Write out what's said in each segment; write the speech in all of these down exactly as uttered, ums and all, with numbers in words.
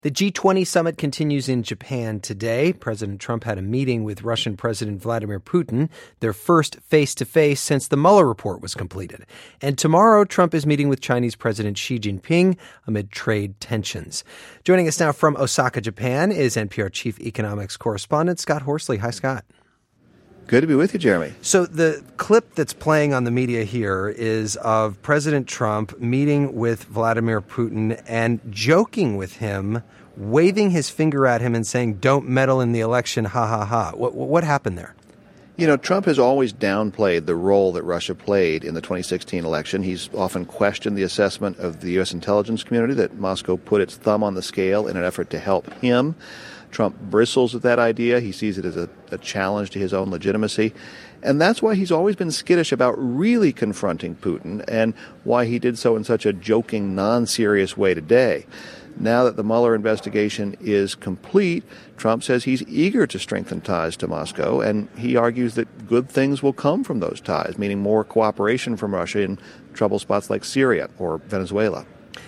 The G twenty summit continues in Japan today. President Trump had a meeting with Russian President Vladimir Putin, their first face-to-face since the Mueller report was completed. And tomorrow, Trump is meeting with Chinese President Xi Jinping amid trade tensions. Joining us now from Osaka, Japan, is N P R Chief Economics Correspondent Scott Horsley. Hi, Scott. Good to be with you, Jeremy. So the clip that's playing on the media here is of President Trump meeting with Vladimir Putin and joking with him, waving his finger at him and saying, "Don't meddle in the election, ha, ha, ha." What, what happened there? You know, Trump has always downplayed the role that Russia played in the twenty sixteen election. He's often questioned the assessment of the U S intelligence community that Moscow put its thumb on the scale in an effort to help him. Trump bristles at that idea. He sees it as a, a challenge to his own legitimacy. And that's why he's always been skittish about really confronting Putin and why he did so in such a joking, non-serious way today. Now that the Mueller investigation is complete, Trump says he's eager to strengthen ties to Moscow, and he argues that good things will come from those ties, meaning more cooperation from Russia in trouble spots like Syria or Venezuela.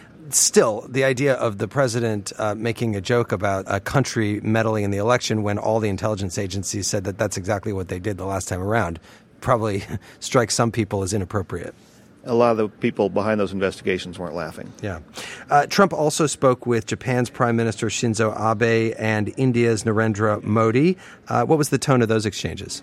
Still, the idea of the president uh, making a joke about a country meddling in the election when all the intelligence agencies said that that's exactly what they did the last time around probably strikes some people as inappropriate. A lot of the people behind those investigations weren't laughing. Yeah. Uh, Trump also spoke with Japan's Prime Minister Shinzo Abe and India's Narendra Modi. Uh, what was the tone of those exchanges?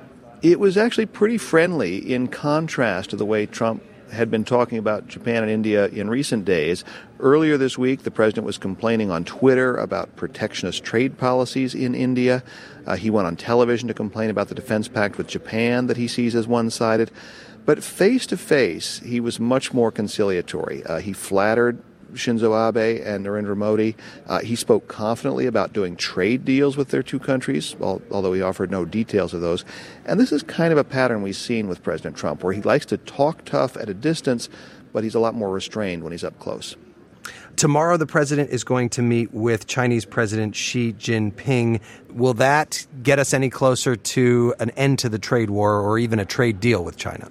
It was actually pretty friendly in contrast to the way Trump had been talking about Japan and India in recent days. Earlier this week, the president was complaining on Twitter about protectionist trade policies in India. Uh, he went on television to complain about the defense pact with Japan that he sees as one-sided. But face-to-face, he was much more conciliatory. Uh, he flattered Shinzo Abe and Narendra Modi. Uh, he spoke confidently about doing trade deals with their two countries, although he offered no details of those. And this is kind of a pattern we've seen with President Trump, where he likes to talk tough at a distance, but he's a lot more restrained when he's up close. Tomorrow, the president is going to meet with Chinese President Xi Jinping. Will that get us any closer to an end to the trade war or even a trade deal with China?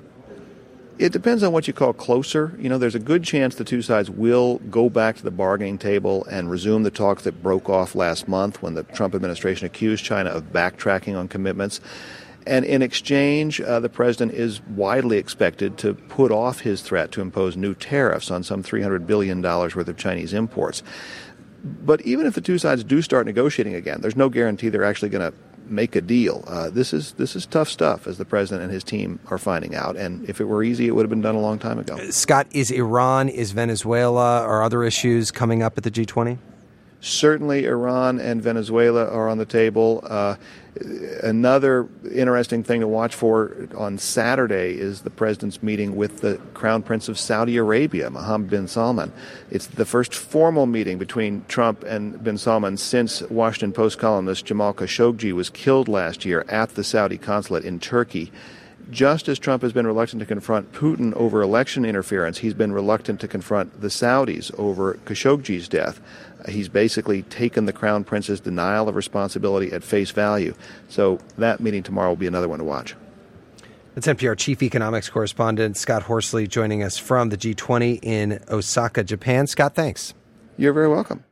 It depends on what you call closer. You know, there's a good chance the two sides will go back to the bargaining table and resume the talks that broke off last month when the Trump administration accused China of backtracking on commitments. And in exchange, uh, the president is widely expected to put off his threat to impose new tariffs on some three hundred billion dollars worth of Chinese imports. But even if the two sides do start negotiating again, there's no guarantee they're actually going to make a deal. Uh, this is this is tough stuff, as the president and his team are finding out. And if it were easy, it would have been done a long time ago. Scott, is Iran, is Venezuela, or other issues coming up at the G twenty? Certainly, Iran and Venezuela are on the table. Uh, another interesting thing to watch for on Saturday is the president's meeting with the Crown Prince of Saudi Arabia, Mohammed bin Salman. It's the first formal meeting between Trump and bin Salman since Washington Post columnist Jamal Khashoggi was killed last year at the Saudi consulate in Turkey. Just as Trump has been reluctant to confront Putin over election interference, he's been reluctant to confront the Saudis over Khashoggi's death. He's basically taken the Crown Prince's denial of responsibility at face value. So that meeting tomorrow will be another one to watch. That's N P R Chief Economics Correspondent Scott Horsley joining us from the G twenty in Osaka, Japan. Scott, thanks. You're very welcome.